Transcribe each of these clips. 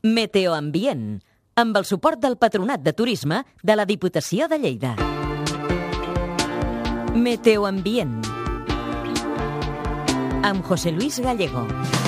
Meteoambient, amb el suport del Patronat de Turisme de la Diputació de Lleida. Meteoambient, amb José Luis Gallego.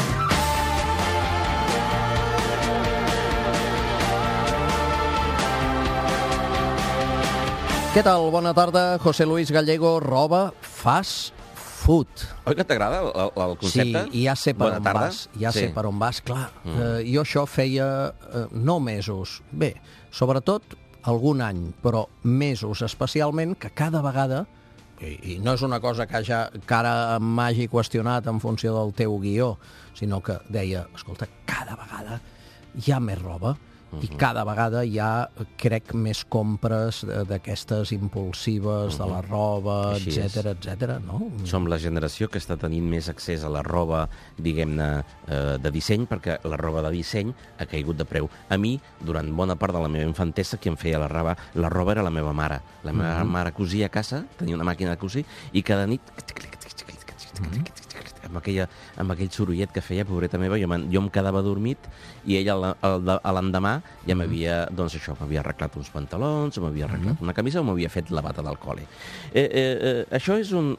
Què tal? Bona tarda, José Luis Gallego, roba fast food. Oi que t'agrada el concepte? Sí, i ja sé per on vas. Sé per on vas, clar. Jo això feia no mesos, bé, sobretot algun any, però mesos especialment, que cada vegada, i no és una cosa que ara m'hagi qüestionat en funció del teu guió, sinó que deia, escolta, cada vegada hi ha més roba, i cada vegada hi ha, crec, més compres d'aquestes impulsives, de la roba, etc, no? Som la generació que està tenint més accés a la roba, diguem-ne, de disseny, perquè la roba de disseny ha caigut de preu. A mi, durant bona part de la meva infantesa, qui em feia la roba era la meva mare. La meva mare cosia a casa, tenia una màquina de cosir, i cada nit amb aquell sorollet que feia, pobreta meva, jo em quedava dormit i ella l'endemà ja m'havia arreglat uns pantalons, m'havia arreglat una camisa o m'havia fet la bata del col·le. Això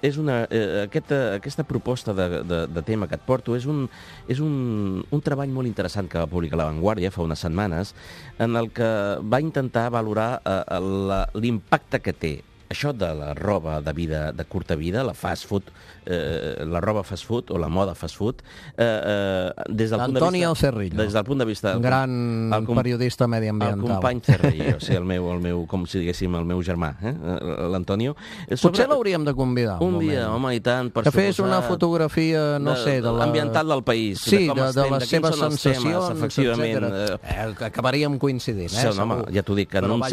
aquesta proposta de tema que et porto és un treball molt interessant que va publicar La Vanguardia fa unes setmanes, en el que va intentar valorar l'impacte que té això de la roba de curta vida, la fast food, la roba fast food o la moda fast food, des del punt de vista... Gran periodista mediambiental. El company Cerrillo, sí, el meu, com si diguéssim, el meu germà, l'Antonio. Potser l'hauríem de convidar un dia, home, i tant, per que fes una fotografia, no sé, de l'ambiental del país. Sí, de les seves sensacions, efectivament. Acabaríem coincidint, home, ja t'ho dic, en un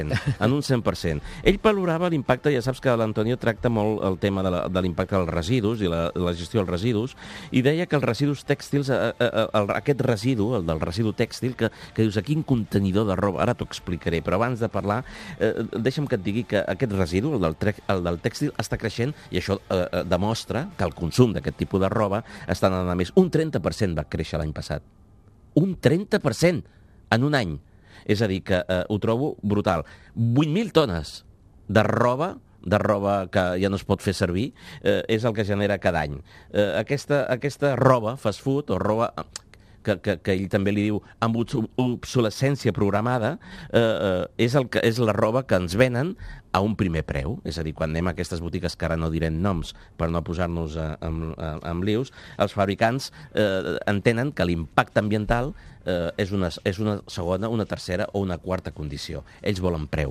100%. Ell valorava l'impacte, ja saps que l'Antonio tracta molt el tema de l'impacte dels residus i la gestió dels residus, i deia que els residus tèxtils, aquest residu, el del residu tèxtil, que dius, a quin contenidor de roba, ara t'ho explicaré, però abans de parlar, deixa'm que et digui que aquest residu, el del tèxtil, està creixent, i això demostra que el consum d'aquest tipus de roba està anant a més. Un 30% va créixer l'any passat. Un 30% en un any. És a dir, que ho trobo brutal. 8.000 tones de roba que ja no es pot fer servir, és el que genera cada any. Aquesta roba, fast food, o roba que ell també li diu amb obsolescència programada, és la roba que ens venen a un primer preu. És a dir, quan anem a aquestes botigues, que ara no direm noms per no posar-nos amb lius, els fabricants entenen que l'impacte ambiental és una segona, una tercera o una quarta condició. Ells volen preu.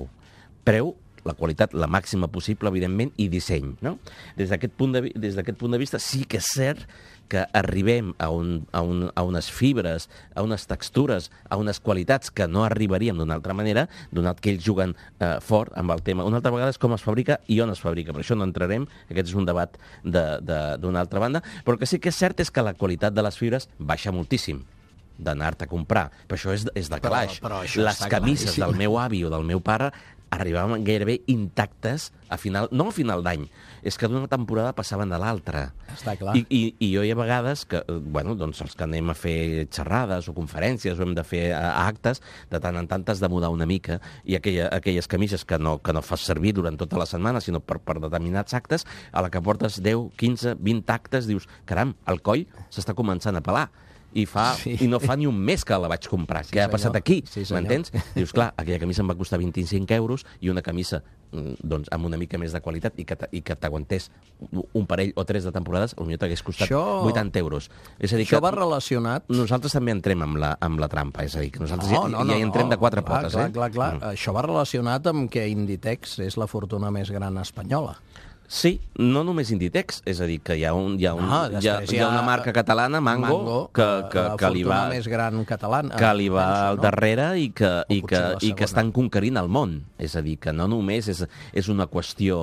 La qualitat la màxima possible, evidentment, i disseny, no? Des d'aquest punt de vista, sí que és cert que arribem a unes fibres, a unes textures, a unes qualitats que no arribaríem d'una altra manera, donat que ells juguen fort amb el tema. Una altra vegada és com es fabrica i on es fabrica, per això no entrarem, aquest és un debat d'una altra banda, però que sí que és cert és que la qualitat de les fibres baixa moltíssim d'anar-te a comprar. Però això és de calaix. Les camises del meu avi o del meu pare arribaven gairebé intactes no a final d'any, és que d'una temporada passaven a l'altra. Està clar. I jo hi ha vegades que, doncs els que anem a fer xerrades o conferències o hem de fer actes, de tant en tant has de mudar una mica, i aquelles camises que no fas servir durant tota la setmana, sinó per determinats actes, a la que portes 10, 15, 20 actes, dius, caram, el coll s'està començant a pelar. I no fa ni un mes que la vaig comprar. Què ha passat aquí? M'entens? Dius, clar, aquella camisa em va costar 25 euros i una camisa amb una mica més de qualitat i que t'aguantés un parell o tres de temporades, potser t'hagués costat 80 euros. És a dir, això va relacionat... Nosaltres també entrem amb la trampa, és a dir, que nosaltres ja hi entrem de quatre potes. Clar. Això va relacionat amb que Inditex és la fortuna més gran espanyola. Sí, no només Inditex, és a dir, que hi ha una marca catalana, Mango, que li va més gran catalana, que li va al darrere i que estan conquerint el món. És a dir, que no només és una qüestió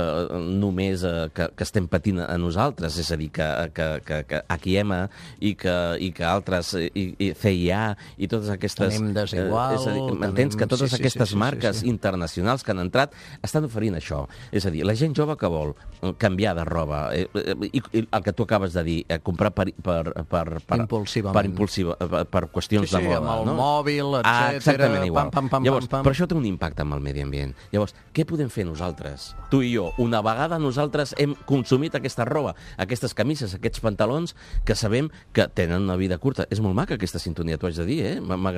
només que estem patint a nosaltres, és a dir, que Akiema i que altres, i CIA i totes aquestes... Tenim Desigual... M'entens? Que totes aquestes marques internacionals que han entrat estan oferint això. És a dir, la gent jove que vol canviar de roba, i el que tu acabes de dir, comprar per qüestions de moda. Sí, amb el mòbil, etcètera. Exactament igual. Llavors, però això té un impacte amb el medi ambient. Llavors, què podem fer nosaltres, tu i jo? Una vegada nosaltres hem consumit aquesta roba, aquestes camises, aquests pantalons, que sabem que tenen una vida curta. És molt maca aquesta sintonia, t'ho haig de dir,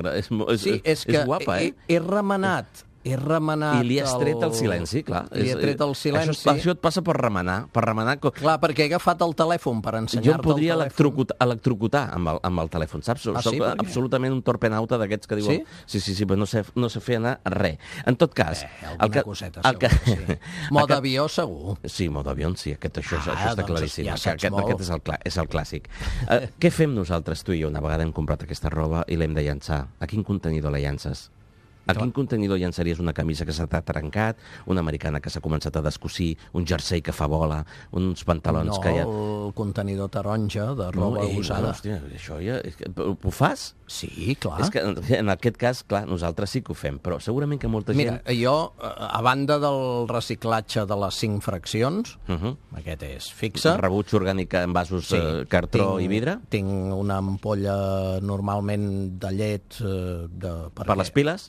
és guapa, he remenat I li has tret el silenci, clar. Li he tret el silenci. Això et passa per remenar. Clar, perquè he agafat el telèfon per ensenyar-te el telèfon. Jo em podria electrocutar amb el telèfon, saps? Soc absolutament un torpenauta d'aquests que diuen... Sí, però no sé fer anar res. En tot cas... Alguna coseta, segur. Mode avió, segur. Sí, mode avió, sí. Això està claríssim. Aquest és el clàssic. Què fem nosaltres, tu i jo, una vegada hem comprat aquesta roba i l'hem de llançar? A quin contenidor la llances? A quin contenidor llançaries una camisa que s'ha trencat, una americana que s'ha començat a descosir, un jersei que fa bola, uns pantalons que ja... No, el contenidor taronja de roba usada. Hòstia, això ja... Ho fas? Sí, clar. És que en aquest cas, clar, nosaltres sí que ho fem, però segurament que molta gent... Mira, jo, a banda del reciclatge de les 5 fraccions, aquest és fixe... Rebuig orgànic en vasos cartró i vidre? Tinc una ampolla normalment de llet... Per les piles?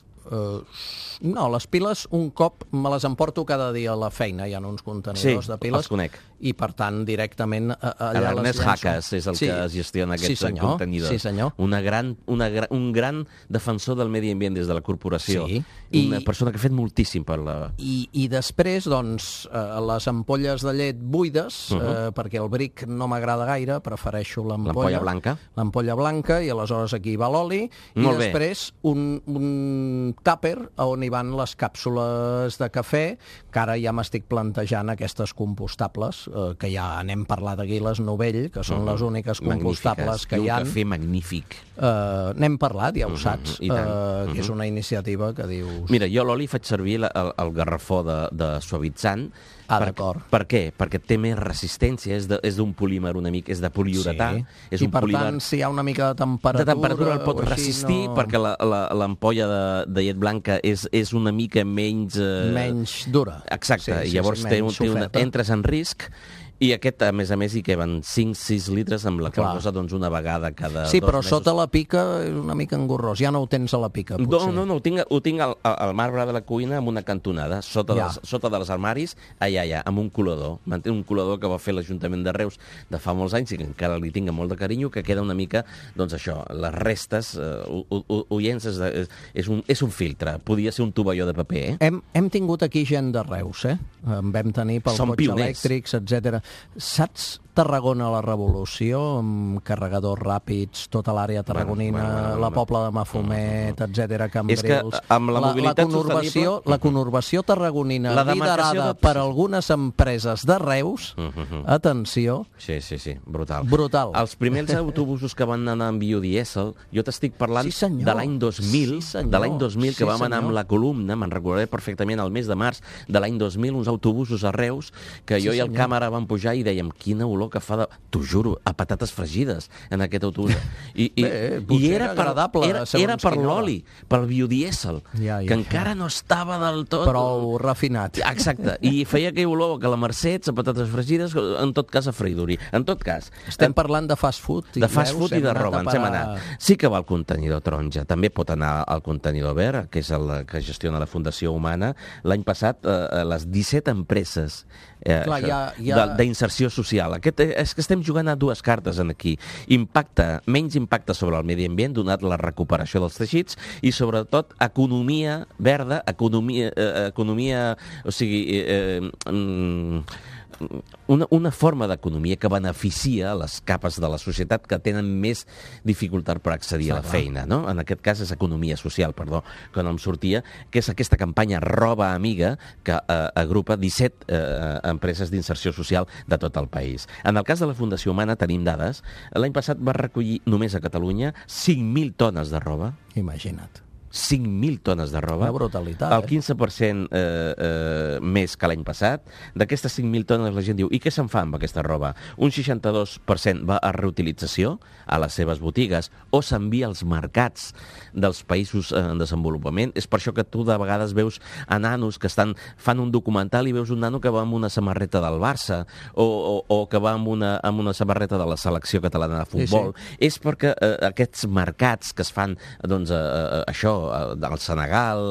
No, les piles un cop me les emporto cada dia a la feina, hi ha uns contenidors de piles. Els conec. I per tant directament allà les llenço. L'Ernest Hakas és el que gestiona aquests contenidors. Sí, senyor. Un gran defensor del medi ambient des de la corporació. Sí. Una persona que ha fet moltíssim per la... I després, doncs, les ampolles de llet buides, perquè el bric no m'agrada gaire, prefereixo l'ampolla blanca. L'ampolla blanca, i aleshores aquí va l'oli, i després un tàper on hi van les càpsules de cafè, que ara ja m'estic plantejant aquestes compostables, que ja n'hem parlat aquí, les Novell, que són les úniques compostables que hi ha. Un cafè magnífic. N'hem parlat, ja ho saps, que és una iniciativa que dius... Mira, jo l'oli faig servir el garrafó de suavitzant. D'acord. Per què? Perquè té més resistència, és d'un polímer una mica, és de poliuretà. Sí. I per tant, si hi ha una mica de temperatura... De temperatura el pot resistir, perquè l'ampolla de llet blanca és una mica menys... Menys dura. Exacte, i llavors entres en risc. I aquest, a més, hi queben 5-6 litres amb la qual cosa, doncs, una vegada cada 2 mesos. Sí, però sota la pica és una mica engorrós. Ja no ho tens a la pica, potser. No, ho tinc al marbre de la cuina amb una cantonada, sota dels armaris, allà, amb un colador. Manté un colador que va fer l'Ajuntament de Reus de fa molts anys i que encara li tinc molt de carinyo, que queda una mica, doncs això, les restes, ho llences, és un filtre. Podia ser un tovalló de paper, Hem tingut aquí gent de Reus, En vam tenir pel cotxe elèctrics, etcètera. Saps Tarragona la Revolució, amb carregadors ràpids, tota l'àrea tarragonina, la Pobla de Mafumet, etcètera, Cambrils... És que amb la mobilitat sostenible... La conurbació tarragonina, liderada per algunes empreses de Reus, atenció... Sí, brutal. Brutal. Els primers autobusos que van anar amb biodièsel, jo t'estic parlant de l'any 2000, que vam anar amb la columna, me'n recordaré perfectament, el mes de març de l'any 2000, uns autobusos a Reus, que jo i el càmera vam pujar i dèiem, quina olor que fa, t'ho juro, a patates fregides en aquest autobús. I era per l'oli, pel biodièsel, que encara no estava del tot... Prou refinat. Exacte. I feia aquell olor que la Mercè, a patates fregides, en tot cas a freïdori. En tot cas... Estem parlant de fast food. De fast food i de roba, ens hem anat. Sí que va al contenidor taronja, també pot anar al contenidor verd, que és el que gestiona la Fundació Humana. L'any passat, les 17 empreses d'inserció social. És que estem jugant a dues cartes aquí. Menys impacte sobre el medi ambient, donat la recuperació dels teixits, i sobretot economia verda, o sigui, una forma d'economia que beneficia les capes de la societat que tenen més dificultat per accedir a la feina, no? En aquest cas és economia social, perdó, que no em sortia, que és aquesta campanya Roba Amiga que agrupa 17 empreses d'inserció social de tot el país. En el cas de la Fundació Humana tenim dades. L'any passat va recollir només a Catalunya 5.000 tones de roba. Imagina't. 5.000 tones de roba. Una brutalitat, El 15% més que l'any passat. D'aquestes 5.000 tones la gent diu, i què se'n fa amb aquesta roba? Un 62% va a reutilització a les seves botigues o s'envia als mercats dels països en desenvolupament. És per això que tu de vegades veus a nanos que fan un documental i veus un nano que va amb una samarreta del Barça o que va amb una samarreta de la selecció catalana de futbol. Sí. És perquè aquests mercats que es fan, doncs, al Senegal,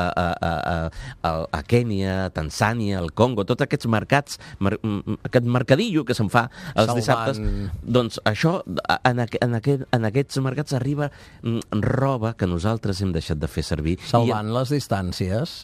a Kènia, a Tanzània, al Congo, tots aquests mercats, aquest mercadillo que se'n fa els dissabtes, doncs això, en aquests mercats arriba roba que nosaltres hem deixat de fer servir. Salvant les distàncies,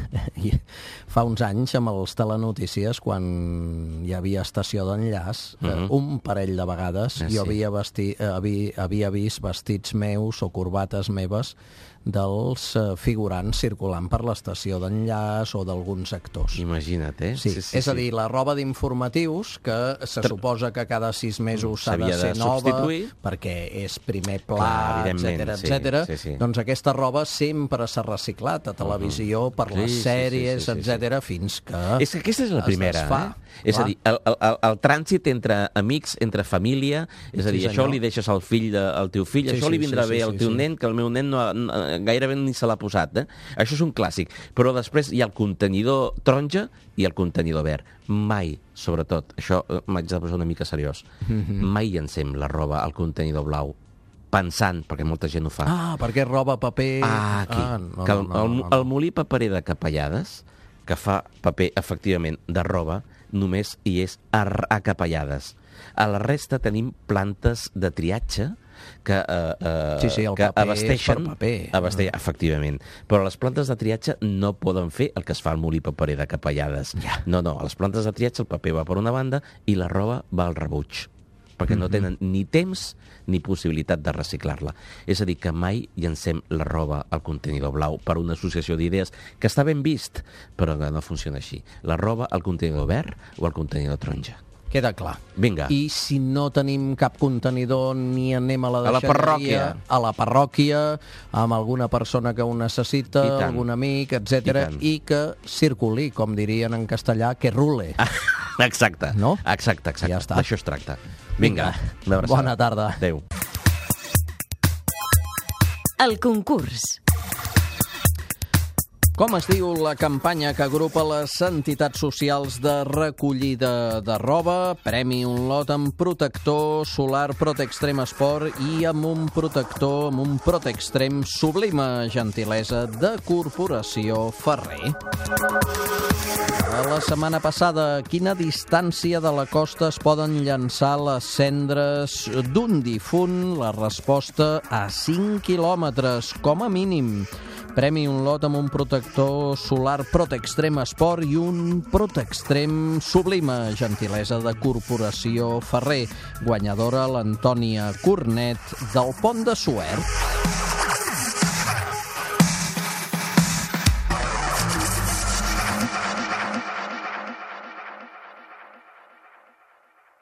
fa uns anys amb els telenotícies, quan hi havia estació d'enllaç, un parell de vegades jo havia vist vestits meus o corbates meves dels figurants circulant per l'estació d'enllaç o d'alguns actors. Imagina't, eh? Sí. És a dir, la roba d'informatius, que se suposa que cada 6 mesos s'ha de ser nova, perquè és primer pla, etc. Doncs aquesta roba sempre s'ha reciclat a televisió per les sèries, etc. fins que és que aquesta és la primera, és a dir, el trànsit entre amics, entre família, és a dir, això li deixes al teu fill, això li vindrà bé al teu nen, que el meu nen gairebé ni se l'ha posat, Això és un clàssic. Però després hi ha el contenidor taronja i el contenidor verd. Mai, sobretot, això m'haig de posar una mica seriós, mai llancem la roba al contenidor blau pensant, perquè molta gent ho fa. Perquè és roba, paper... El molí paperer de Capellades, que fa paper, efectivament, de roba, només hi és a Capellades. A la resta tenim plantes de triatge que abasteixen paper. Efectivament. Però les plantes de triatge no poden fer el que es fa al molí paperer de Capellades. No, a les plantes de triatge el paper va per una banda i la roba va al rebuig, perquè no tenen ni temps ni possibilitat de reciclar-la. És a dir, que mai llancem la roba al contenidor blau per una associació d'idees que està ben vist, però que no funciona així. La roba al contenidor verd o al contenidor taronja. Queda clar. Vinga. I si no tenim cap contenidor ni anem a la deixalleria, a la parròquia, amb alguna persona que ho necessita, algun amic, etc. I que circuli, com dirien en castellà, que rule. Exacte. No? Exacte. Ja està. D'això es tracta. Vinga. Bona tarda. Adéu. El concurs. Com es diu la campanya que agrupa les entitats socials de recollida de roba? Premi un lot amb protector solar Protextrem Sport i amb un protector, amb un Protextrem Sublima, gentilesa de Corporació Ferrer. La setmana passada, a quina distància de la costa es poden llançar les cendres d'un difunt? La resposta, a 5 quilòmetres, com a mínim. Premi un lot amb un protector solar Protextrem Sport i un Protextrem Sublima, gentilesa de Corporació Ferrer. Guanyadora l'Antònia Cornet del Pont de Suert.